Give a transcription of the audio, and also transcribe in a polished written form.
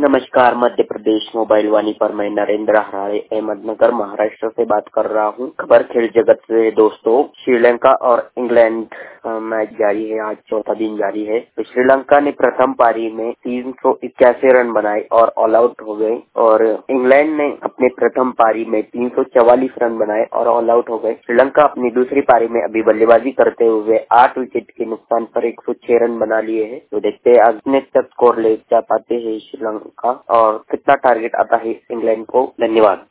नमस्कार। मध्य प्रदेश मोबाइल वाणी पर मैं नरेंद्र हराड़े अहमदनगर महाराष्ट्र से बात कर रहा हूं। खबर खेल जगत से दोस्तों, श्रीलंका और इंग्लैंड मैच जारी है। आज चौथा दिन जारी है। तो श्रीलंका ने प्रथम पारी में 381 रन बनाए और ऑल आउट हो गए और इंग्लैंड ने अपने प्रथम पारी में 344 रन बनाए और ऑल आउट हो गए। श्रीलंका अपनी दूसरी पारी में अभी बल्लेबाजी करते हुए 8 विकेट के नुकसान पर 106 रन बना लिए हैं। तो देखते हैं आज तक स्कोर ले जा पाते हैं श्रीलंका और कितना टारगेट आता है इंग्लैंड को। धन्यवाद।